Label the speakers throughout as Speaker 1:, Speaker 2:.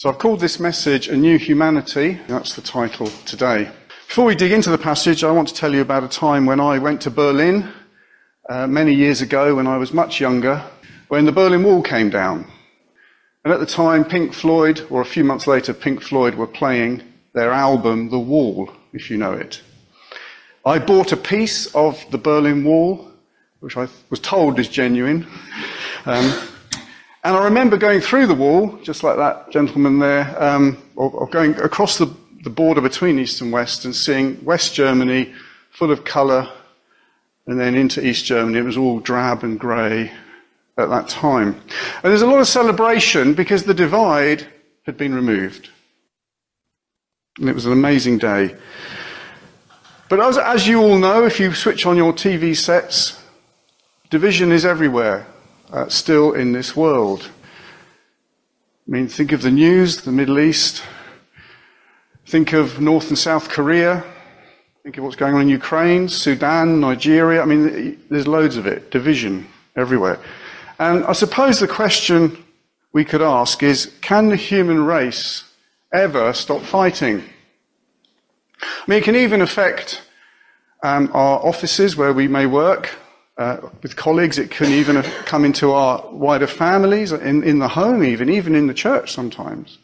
Speaker 1: So I've called this message A New Humanity. That's the title today. Before we dig into the passage, I want to tell you about a time when I went to Berlin many years ago when I was much younger, when the Berlin Wall came down. And at the time, Pink Floyd, or a few months later, Pink Floyd were playing their album, The Wall, if you know it. I bought a piece of the Berlin Wall, which I was told is genuine. And I remember going through the wall, just like that gentleman there, or going across the border between East and West and seeing West Germany full of colour, and then into East Germany. It was all drab and grey at that time. And there's a lot of celebration because the divide had been removed. And it was an amazing day. But as you all know, if you switch on your TV sets, division is everywhere. Still in this world. I mean, think of the news, the Middle East. Think of North and South Korea. Think of what's going on in Ukraine, Sudan, Nigeria. I mean, there's loads of it. Division everywhere. And I suppose the question we could ask is, can the human race ever stop fighting? I mean, it can even affect our offices where we may work. With colleagues, it can even come into our wider families, in the home even in the church sometimes.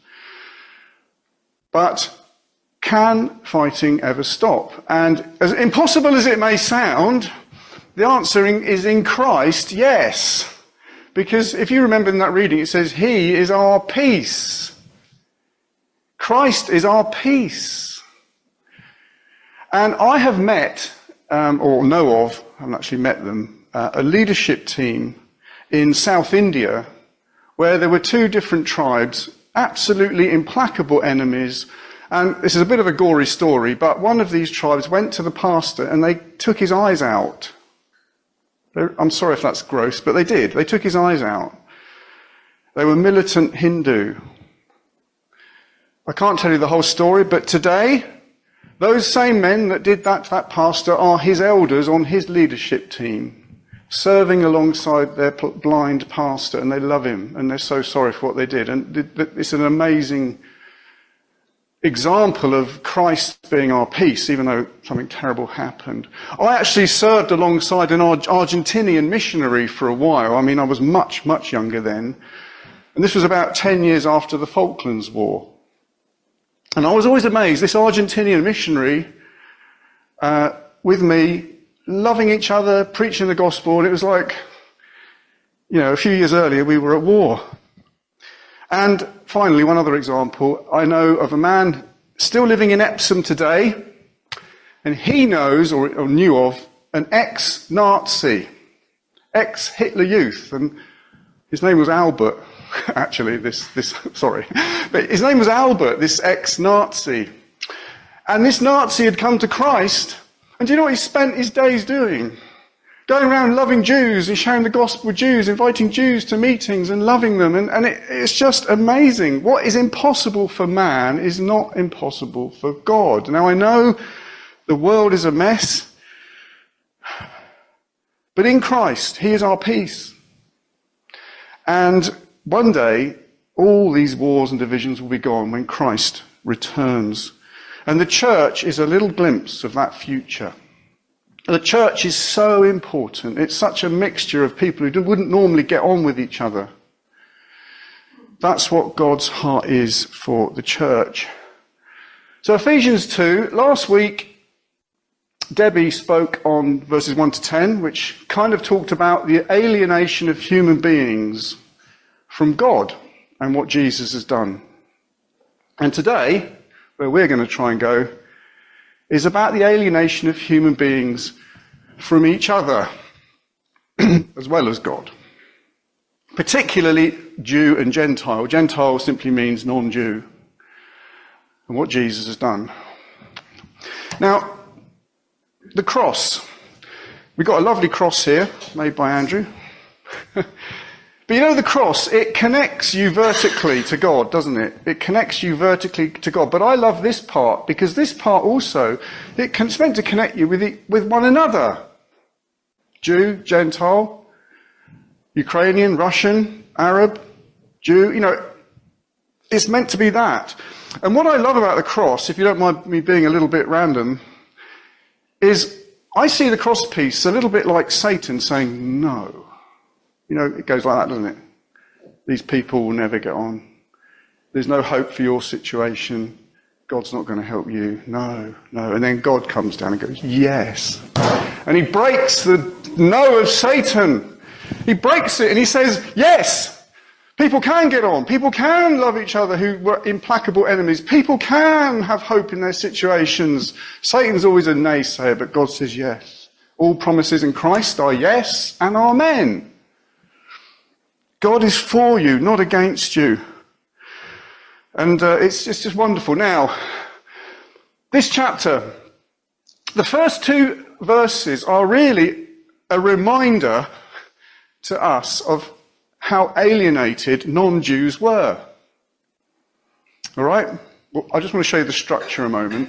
Speaker 1: But can fighting ever stop? And as impossible as it may sound, the answer is in Christ, yes. Because if you remember in that reading, it says, He is our peace. Christ is our peace. And I have met, or know of, I haven't actually met them, a leadership team in South India where there were two different tribes, absolutely implacable enemies. And this is a bit of a gory story, but one of these tribes went to the pastor and they took his eyes out. I'm sorry if that's gross, but they did. They took his eyes out. They were militant Hindu. I can't tell you the whole story, but today, those same men that did that to that pastor are his elders on his leadership team, serving alongside their blind pastor, and they love him, and they're so sorry for what they did. And it's an amazing example of Christ being our peace, even though something terrible happened. I actually served alongside an Argentinian missionary for a while. I mean, I was much, much younger then. And this was about 10 years after the Falklands War. And I was always amazed, this Argentinian missionary with me, loving each other, preaching the gospel, and it was like, a few years earlier we were at war. And finally, one other example, I know of a man still living in Epsom today, and he knows, or knew of, an ex-Nazi, ex-Hitler Youth, and his name was Albert. Actually, sorry. But his name was Albert, this ex-Nazi. And this Nazi had come to Christ, and do you know what he spent his days doing? Going around loving Jews and sharing the gospel with Jews, inviting Jews to meetings and loving them. And it's just amazing. What is impossible for man is not impossible for God. Now, I know the world is a mess, but in Christ, He is our peace. And one day, all these wars and divisions will be gone when Christ returns. And the church is a little glimpse of that future. The church is so important. It's such a mixture of people who wouldn't normally get on with each other. That's what God's heart is for the church. So Ephesians 2, last week, Debbie spoke on verses 1 to 10, which kind of talked about the alienation of human beings from God and what Jesus has done. And today, where we're going to try and go, is about the alienation of human beings from each other, as well as God. Particularly Jew and Gentile. Gentile simply means non-Jew. And what Jesus has done. Now, the cross. We've got a lovely cross here, made by Andrew. But the cross, it connects you vertically to God, doesn't it? It connects you vertically to God. But I love this part, because this part also, it's meant to connect you with one another. Jew, Gentile, Ukrainian, Russian, Arab, Jew, It's meant to be that. And what I love about the cross, if you don't mind me being a little bit random, is I see the cross piece a little bit like Satan saying no. You know, it goes like that, doesn't it? These people will never get on. There's no hope for your situation. God's not going to help you. No, no. And then God comes down and goes, yes. And he breaks the no of Satan. He breaks it and he says, yes. People can get on. People can love each other who were implacable enemies. People can have hope in their situations. Satan's always a naysayer, but God says yes. All promises in Christ are yes and amen. God is for you, not against you. And it's just wonderful. Now, this chapter, the first 2 verses are really a reminder to us of how alienated non-Jews were. All right? Well, I just want to show you the structure a moment.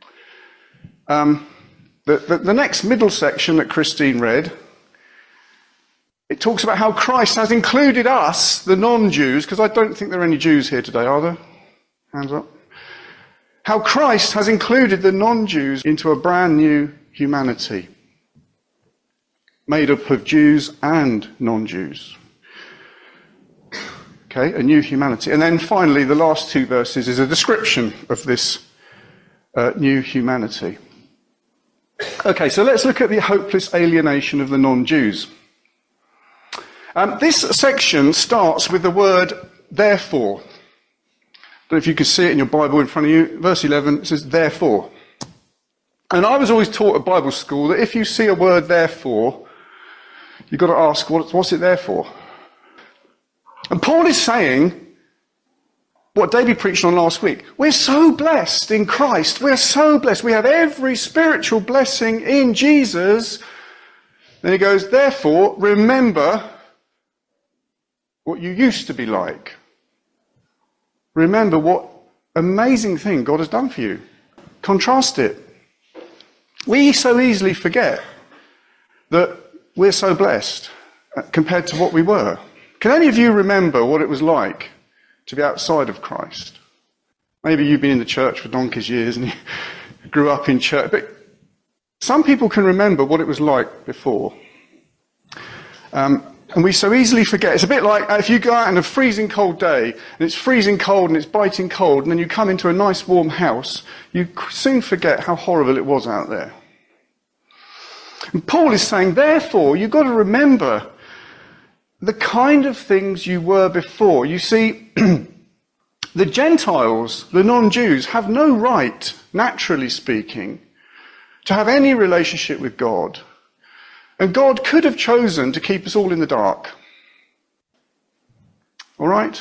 Speaker 1: The next middle section that Christine read, it talks about how Christ has included us, the non-Jews, because I don't think there are any Jews here today, are there? Hands up. How Christ has included the non-Jews into a brand new humanity, made up of Jews and non-Jews. Okay, a new humanity. And then finally, the last 2 verses is a description of this new humanity. Okay, so let's look at the hopeless alienation of the non-Jews. This section starts with the word therefore. I don't know if you can see it in your Bible in front of you. Verse 11, it says therefore. And I was always taught at Bible school that if you see a word therefore, you've got to ask, what's it there for? And Paul is saying what David preached on last week. We're so blessed in Christ. We're so blessed. We have every spiritual blessing in Jesus. Then he goes, therefore, remember what you used to be like. Remember what amazing thing God has done for you. Contrast it. We so easily forget that we're so blessed compared to what we were. Can any of you remember what it was like to be outside of Christ? Maybe you've been in the church for donkey's years and you grew up in church, but some people can remember what it was like before. And we so easily forget. It's a bit like if you go out on a freezing cold day, and it's freezing cold and it's biting cold, and then you come into a nice warm house, you soon forget how horrible it was out there. And Paul is saying, therefore, you've got to remember the kind of things you were before. You see, the Gentiles, the non-Jews, have no right, naturally speaking, to have any relationship with God. And God could have chosen to keep us all in the dark. All right?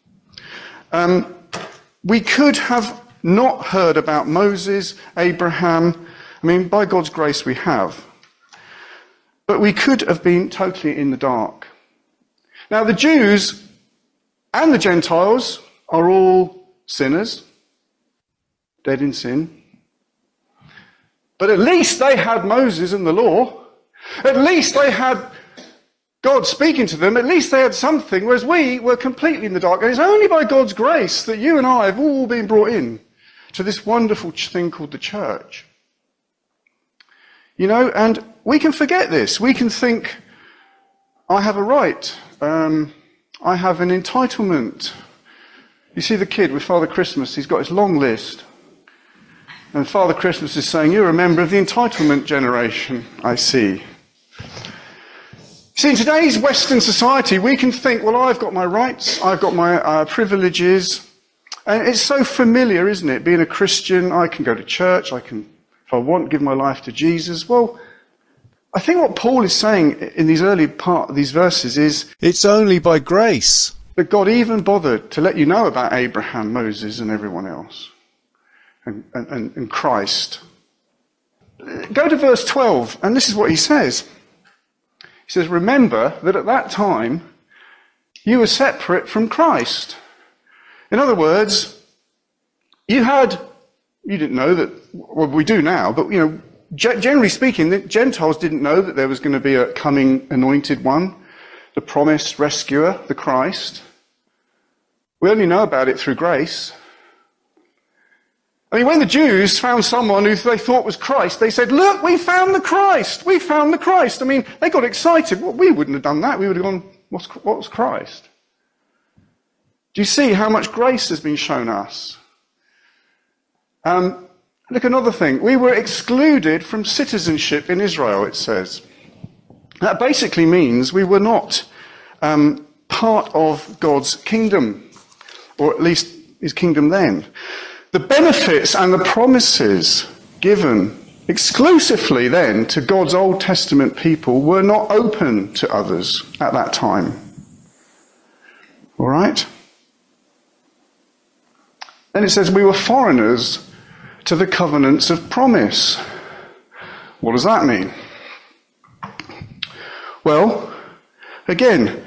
Speaker 1: We could have not heard about Moses, Abraham. I mean, by God's grace we have. But we could have been totally in the dark. Now, the Jews and the Gentiles are all sinners, dead in sin. But at least they had Moses and the law. At least they had God speaking to them. At least they had something, whereas we were completely in the dark. And it's only by God's grace that you and I have all been brought in to this wonderful thing called the church. You know, and we can forget this. We can think, I have a right. I have an entitlement. You see the kid with Father Christmas, he's got his long list. And Father Christmas is saying, you're a member of the entitlement generation, I see. See, in today's Western society, we can think, well, I've got my rights, I've got my privileges. And it's so familiar, isn't it? Being a Christian, I can go to church, I can, if I want, give my life to Jesus. Well, I think what Paul is saying in these early part of these verses is,
Speaker 2: it's only by grace
Speaker 1: that God even bothered to let you know about Abraham, Moses, and everyone else, and Christ. Go to verse 12, and this is what he says. He says, remember that at that time you were separate from Christ. In other words, you didn't know that, well, we do now, but you know, generally speaking, the Gentiles didn't know that there was going to be a coming anointed one, the promised rescuer, the Christ. We only know about it through grace. I mean, when the Jews found someone who they thought was Christ, they said, look, we found the Christ. We found the Christ. I mean, they got excited. Well, we wouldn't have done that. We would have gone, what's Christ? Do you see how much grace has been shown us? Look, another thing. We were excluded from citizenship in Israel, it says. That basically means we were not part of God's kingdom, or at least his kingdom then. The benefits and the promises given exclusively then to God's Old Testament people were not open to others at that time. All right? Then it says we were foreigners to the covenants of promise. What does that mean? Well, again,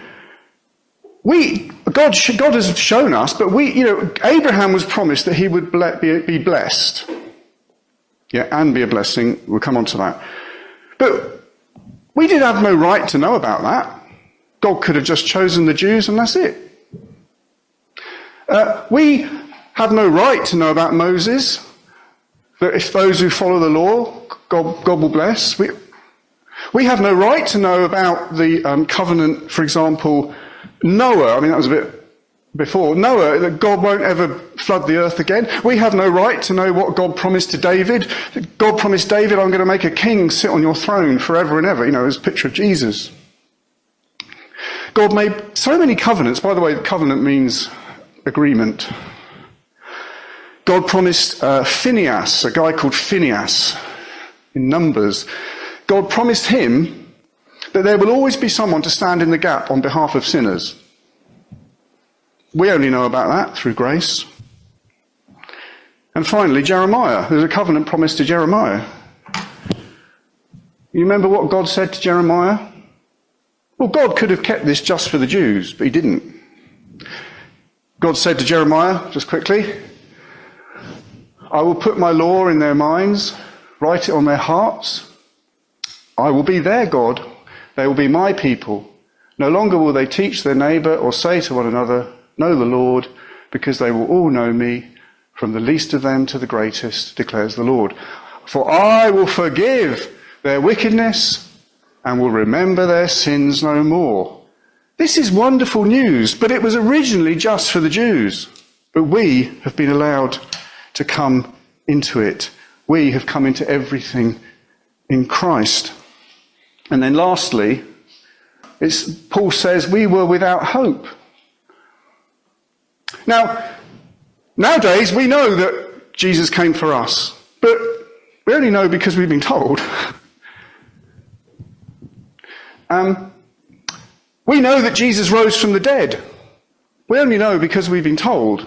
Speaker 1: God has shown us, but Abraham was promised that he would be blessed. Yeah, and be a blessing. We'll come on to that. But we did have no right to know about that. God could have just chosen the Jews and that's it. We have no right to know about Moses. That if those who follow the law, God will bless. We have no right to know about the covenant, for example, Noah. I mean, that was a bit before. Noah, that God won't ever flood the earth again. We have no right to know what God promised to David. God promised David, I'm going to make a king sit on your throne forever and ever. As a picture of Jesus. God made so many covenants. By the way, covenant means agreement. God promised Phinehas, a guy called Phinehas, in Numbers. God promised him that there will always be someone to stand in the gap on behalf of sinners. We only know about that through grace. And finally, Jeremiah. There's a covenant promise to Jeremiah. You remember what God said to Jeremiah? Well, God could have kept this just for the Jews, but he didn't. God said to Jeremiah, just quickly, I will put my law in their minds, write it on their hearts. I will be their God. They will be my people. No longer will they teach their neighbour or say to one another, know the Lord, because they will all know me, from the least of them to the greatest, declares the Lord. For I will forgive their wickedness and will remember their sins no more. This is wonderful news, but it was originally just for the Jews. But we have been allowed to come into it. We have come into everything in Christ. And then lastly, Paul says we were without hope. Now, nowadays we know that Jesus came for us, but we only know because we've been told. We know that Jesus rose from the dead. We only know because we've been told.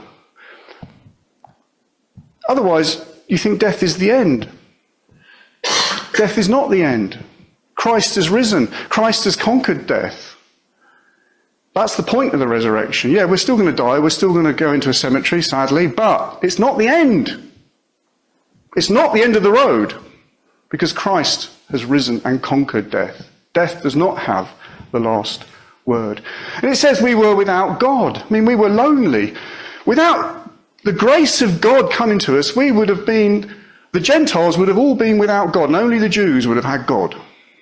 Speaker 1: Otherwise, you think death is the end. Death is not the end. Christ has risen. Christ has conquered death. That's the point of the resurrection. Yeah, we're still going to die. We're still going to go into a cemetery, sadly, but it's not the end. It's not the end of the road, because Christ has risen and conquered death. Death does not have the last word. And it says we were without God. I mean, we were lonely. Without the grace of God coming to us, we would have been, the Gentiles would have all been without God, and only the Jews would have had God.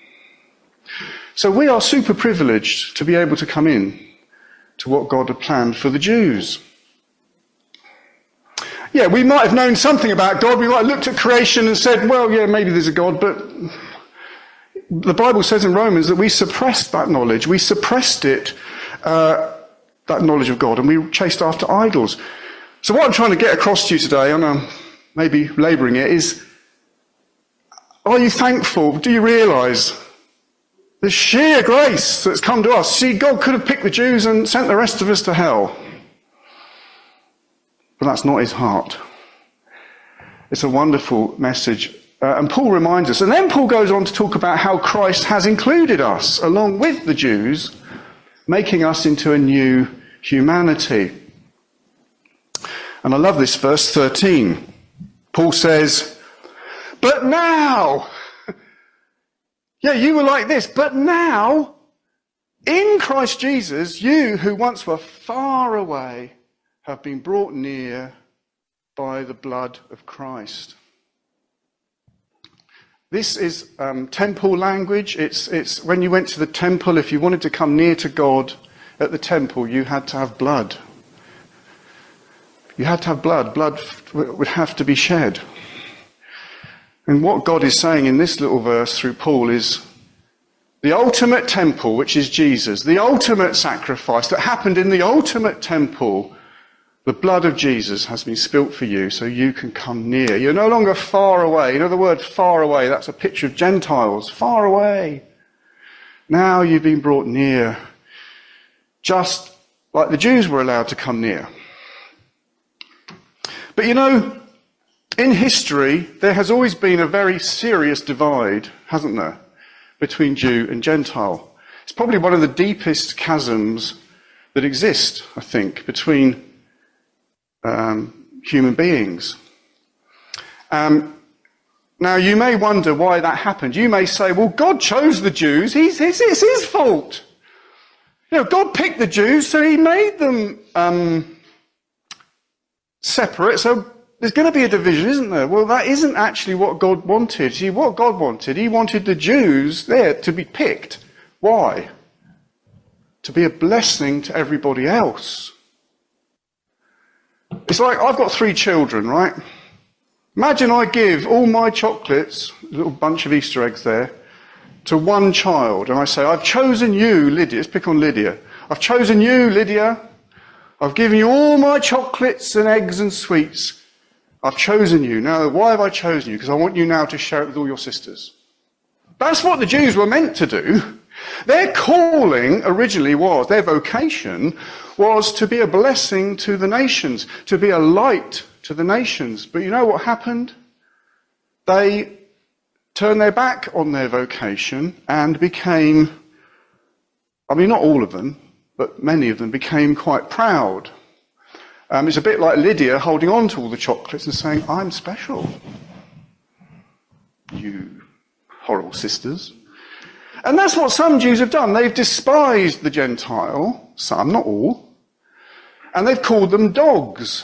Speaker 1: So we are super privileged to be able to come in to what God had planned for the Jews. Yeah, we might have known something about God. We might have looked at creation and said, well, yeah, maybe there's a God, but the Bible says in Romans that we suppressed that knowledge. We suppressed it, that knowledge of God, and we chased after idols. So what I'm trying to get across to you today, and I'm maybe labouring it, is, are you thankful? Do you realise the sheer grace that's come to us? See, God could have picked the Jews and sent the rest of us to hell. But that's not his heart. It's a wonderful message. And Paul reminds us. And then Paul goes on to talk about how Christ has included us, along with the Jews, making us into a new humanity. And I love this verse 13. Paul says, but now... Yeah, you were like this, but now, in Christ Jesus, you who once were far away have been brought near by the blood of Christ. This is temple language. It's when you went to the temple, if you wanted to come near to God at the temple, you had to have blood. You had to have blood. Blood would have to be shed. And what God is saying in this little verse through Paul is the ultimate temple, which is Jesus, the ultimate sacrifice that happened in the ultimate temple, the blood of Jesus has been spilt for you so you can come near. You're no longer far away. You know the word far away, that's a picture of Gentiles, far away. Now you've been brought near, just like the Jews were allowed to come near. But you know, in history, there has always been a very serious divide, hasn't there, between Jew and Gentile. It's probably one of the deepest chasms that exist, I think, between human beings. Now, you may wonder why that happened. You may say, well, God chose the Jews. It's his fault. You know, God picked the Jews, so he made them separate. So there's going to be a division, isn't there? Well, that isn't actually what God wanted. See, what God wanted, he wanted the Jews there to be picked. Why? To be a blessing to everybody else. It's like, I've got 3 children, right? Imagine I give all my chocolates, a little bunch of Easter eggs there, to one child, and I say, I've chosen you, Lydia. Let's pick on Lydia. I've chosen you, Lydia. I've given you all my chocolates and eggs and sweets. I've chosen you. Now, why have I chosen you? Because I want you now to share it with all your sisters. That's what the Jews were meant to do. Their calling originally was, their vocation was to be a blessing to the nations, to be a light to the nations. But you know what happened? They turned their back on their vocation and became, I mean, not all of them, but many of them became quite proud. It's a bit like Lydia holding on to all the chocolates and saying, I'm special. You horrible sisters. And that's what some Jews have done. They've despised the Gentile, some, not all, and they've called them dogs.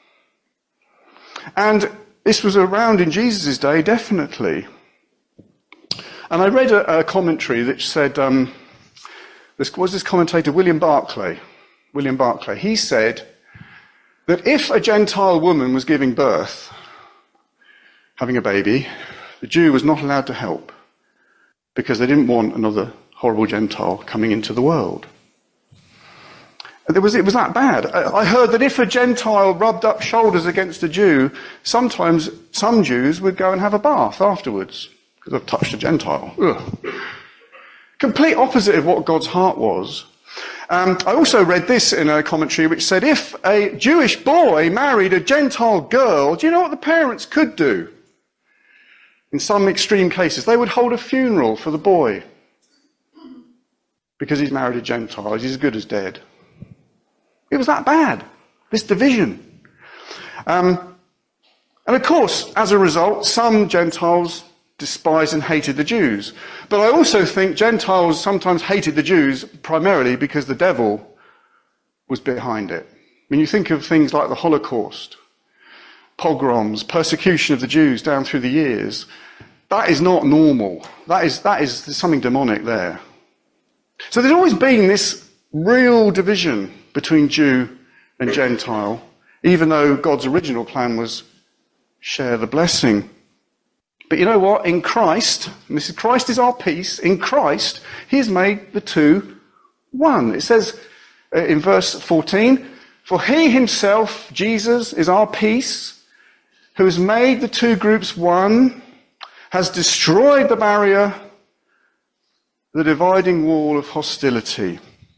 Speaker 1: And this was around in Jesus' day, definitely. And I read a commentary that said, this commentator, William Barclay. He said that if a Gentile woman was giving birth, having a baby, the Jew was not allowed to help, because they didn't want another horrible Gentile coming into the world. And it was that bad. I heard that if a Gentile rubbed up shoulders against a Jew, sometimes some Jews would go and have a bath afterwards, because they've touched a Gentile. Ugh. Complete opposite of what God's heart was. I also read this in a commentary which said if a Jewish boy married a Gentile girl, do you know what the parents could do? In some extreme cases, they would hold a funeral for the boy because he's married a Gentile. He's as good as dead. It was that bad, this division. And of course, as a result, some Gentiles despised and hated the Jews. But I also think Gentiles sometimes hated the Jews primarily because the devil was behind it. When you think of things like the Holocaust, pogroms, persecution of the Jews down through the years, that is not normal. That is there's something demonic there. So there's always been this real division between Jew and Gentile, even though God's original plan was share the blessing. But you know what? In Christ, and Christ is our peace, in Christ, he has made the two one. It says in verse 14, for he himself, Jesus, is our peace, who has made the two groups one, has destroyed the barrier, the dividing wall of hostility.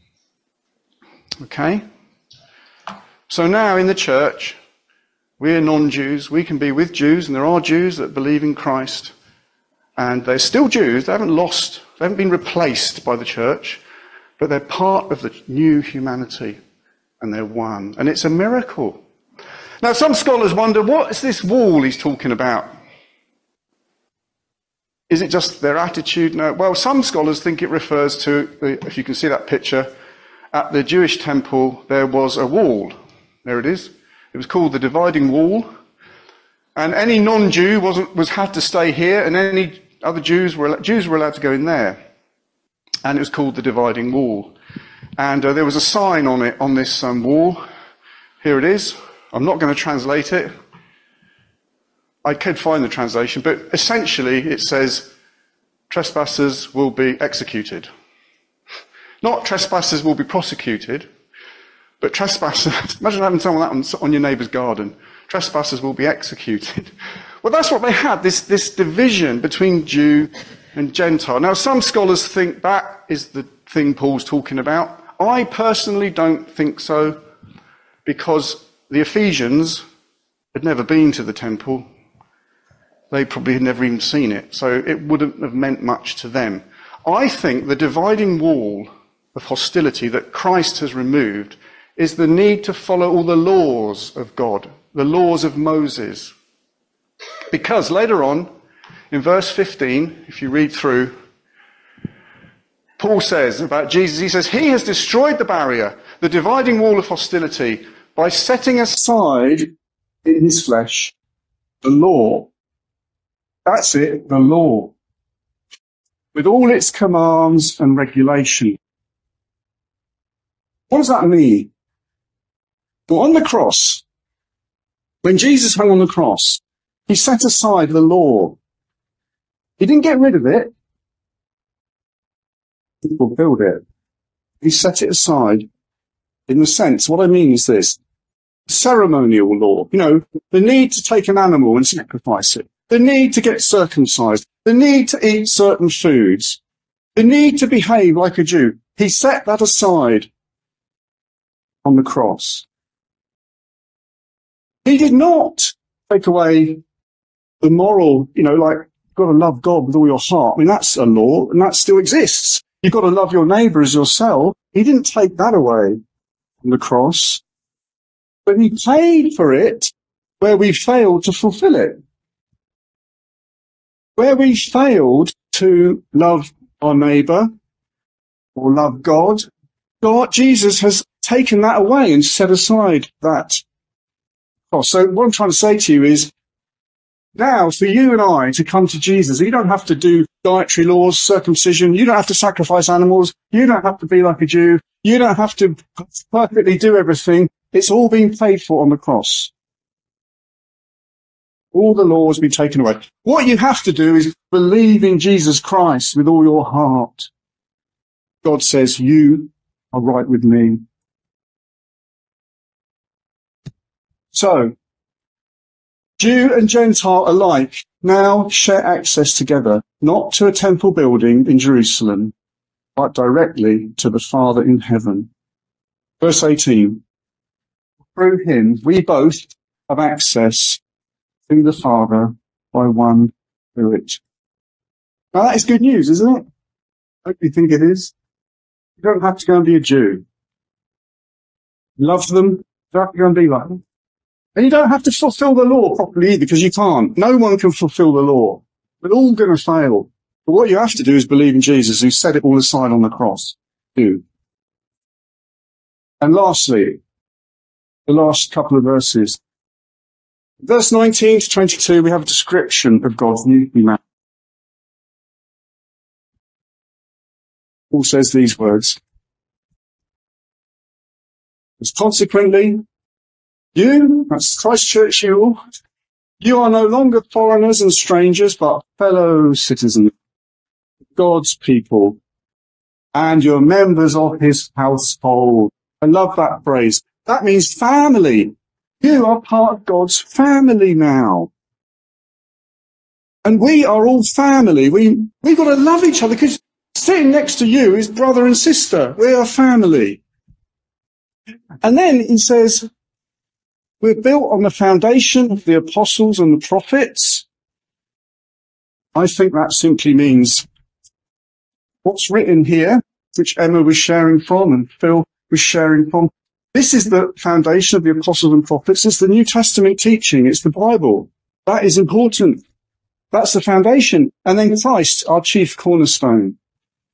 Speaker 1: Okay? So now in the church, we're non-Jews, we can be with Jews, and there are Jews that believe in Christ, and they're still Jews, they haven't been replaced by the church, but they're part of the new humanity, and they're one. And it's a miracle. Now some scholars wonder, what is this wall he's talking about? Is it just their attitude? No. Well, some scholars think it refers to, if you can see that picture, at the Jewish temple there was a wall. There it is. It was called the dividing wall. And any non-Jew had to stay here, and any other Jews were allowed to go in there. And it was called the dividing wall. And there was a sign on it, on this wall. Here it is. I'm not going to translate it. I could find the translation, but essentially it says, trespassers will be executed. Not trespassers will be prosecuted, but trespassers, imagine having someone that on your neighbour's garden. Trespassers will be executed. Well, that's what they had, this division between Jew and Gentile. Now, some scholars think that is the thing Paul's talking about. I personally don't think so, because the Ephesians had never been to the temple. They probably had never even seen it, so it wouldn't have meant much to them. I think the dividing wall of hostility that Christ has removed is the need to follow all the laws of God, the laws of Moses. Because later on, in verse 15, if you read through, Paul says about Jesus, he says, he has destroyed the barrier, the dividing wall of hostility, by setting aside in his flesh the law. That's it, the law, with all its commands and regulation. What does that mean? Well, on the cross, when Jesus hung on the cross, he set aside the law. He didn't get rid of it. He fulfilled it. He set it aside. In the sense, what I mean is this, ceremonial law, the need to take an animal and sacrifice it. The need to get circumcised, the need to eat certain foods, the need to behave like a Jew. He set that aside on the cross. He did not take away the moral, like, you've got to love God with all your heart. I mean, that's a law, and that still exists. You've got to love your neighbour as yourself. He didn't take that away on the cross, but he paid for it where we failed to fulfill it. Where we failed to love our neighbour or love God, Jesus has taken that away and set aside that cost. So what I'm trying to say to you is, now for you and I to come to Jesus, you don't have to do dietary laws, circumcision, you don't have to sacrifice animals, you don't have to be like a Jew, you don't have to perfectly do everything. It's all been paid for on the cross. All the law has been taken away. What you have to do is believe in Jesus Christ with all your heart. God says, you are right with me. So, Jew and Gentile alike now share access together, not to a temple building in Jerusalem, but directly to the Father in heaven. Verse 18. Through him, we both have access to the Father by one Spirit. Now that is good news, isn't it? I hope you think it is. You don't have to go and be a Jew. Love them, you don't have to go and be like them. And you don't have to fulfill the law properly either, because you can't. No one can fulfill the law. We're all going to fail. But what you have to do is believe in Jesus, who set it all aside on the cross. Do. And lastly, the last couple of verses. Verse 19 to 22, we have a description of God's new humanity. Paul says these words. As consequently, you, that's Christchurch, you are no longer foreigners and strangers, but fellow citizens, God's people, and you're members of his household. I love that phrase. That means family. You are part of God's family now. And we are all family. We've got to love each other, because sitting next to you is brother and sister. We are family. And then he says, we're built on the foundation of the apostles and the prophets. I think that simply means what's written here, which Emma was sharing from and Phil was sharing from. This is the foundation of the apostles and prophets. It's the New Testament teaching. It's the Bible. That is important. That's the foundation. And then Christ, our chief cornerstone.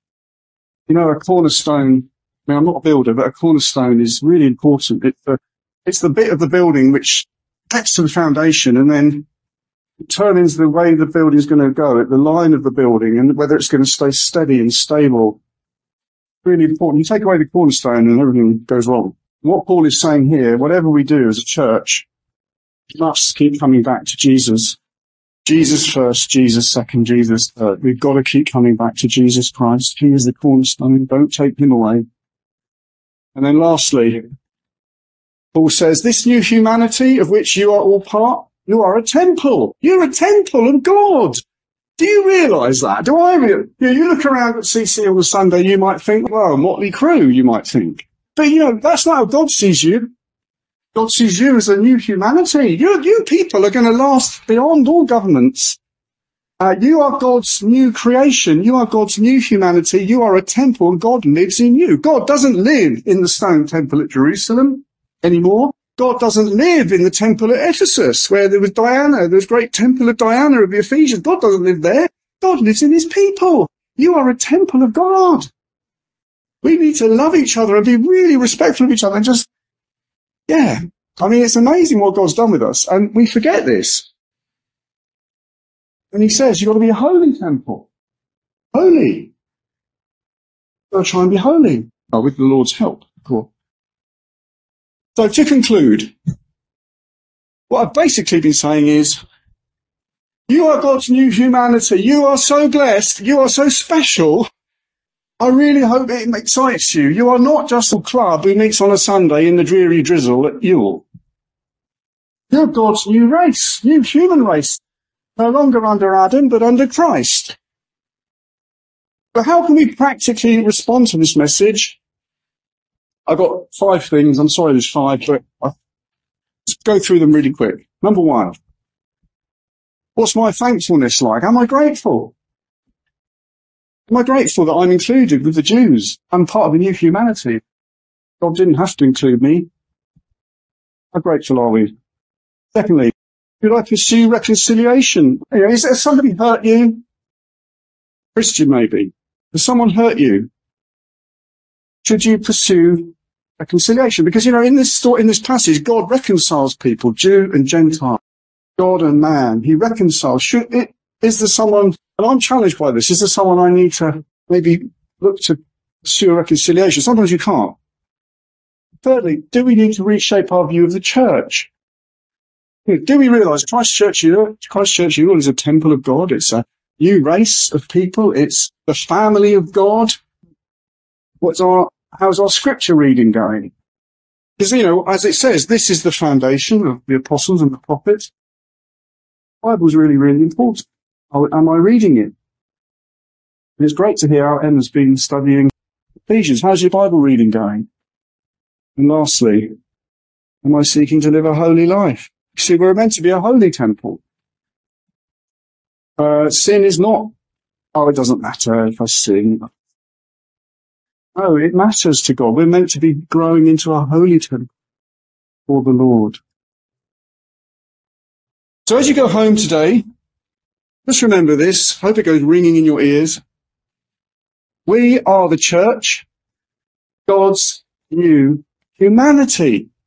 Speaker 1: A cornerstone, I'm not a builder, but a cornerstone is really important. It's It's the bit of the building which gets to the foundation and then determines the way the building is going to go, at the line of the building, and whether it's going to stay steady and stable. Really important. You take away the cornerstone and everything goes wrong. What Paul is saying here, whatever we do as a church, we must keep coming back to Jesus. Jesus first, Jesus second, Jesus third. We've got to keep coming back to Jesus Christ. He is the cornerstone. Don't take him away. And then lastly, Paul says, this new humanity of which you are all part, you are a temple. You're a temple of God. Do you realise that? You look around at CC on a Sunday, you might think, well, motley crew, you might think. But, that's not how God sees you. God sees you as a new humanity. You people are going to last beyond all governments. You are God's new creation. You are God's new humanity. You are a temple and God lives in you. God doesn't live in the stone temple at Jerusalem anymore. God doesn't live in the temple at Ephesus where there was Diana. There's great temple of Diana of the Ephesians. God doesn't live there. God lives in his people. You are a temple of God. We need to love each other and be really respectful of each other and just, it's amazing what God's done with us. And we forget this. And he says, you've got to be a holy temple. Holy. You've got to try and be holy. With the Lord's help, of course. So to conclude, what I've basically been saying is, you are God's new humanity. You are so blessed. You are so special. I really hope it excites you. You are not just a club who meets on a Sunday in the dreary drizzle at Ewell. You're God's new race, new human race. No longer under Adam, but under Christ. But how can we practically respond to this message? I've got 5 things. I'm sorry there's 5, but let's go through them really quick. Number 1. What's my thankfulness like? Am I grateful? Am I grateful that I'm included with the Jews? I'm part of a new humanity. God didn't have to include me. How grateful are we? Secondly, should I pursue reconciliation? Has somebody hurt you? Christian, maybe. Has someone hurt you? Should you pursue reconciliation? Because, in this passage, God reconciles people, Jew and Gentile, God and man. He reconciles. Is there someone, and I'm challenged by this, is there someone I need to maybe look to pursue a reconciliation? Sometimes you can't. Thirdly, do we need to reshape our view of the church? Do we realise Christchurch Ewell is a temple of God? It's a new race of people. It's the family of God. How's our scripture reading going? Because, as it says, this is the foundation of the apostles and the prophets. The Bible's really, really important. Am I reading it? And it's great to hear how Emma's been studying Ephesians. How's your Bible reading going? And lastly, am I seeking to live a holy life? See, we're meant to be a holy temple. Sin is not, it doesn't matter if I sin. No, it matters to God. We're meant to be growing into a holy temple for the Lord. So as you go home today, just remember this. Hope it goes ringing in your ears. We are the church, God's new humanity.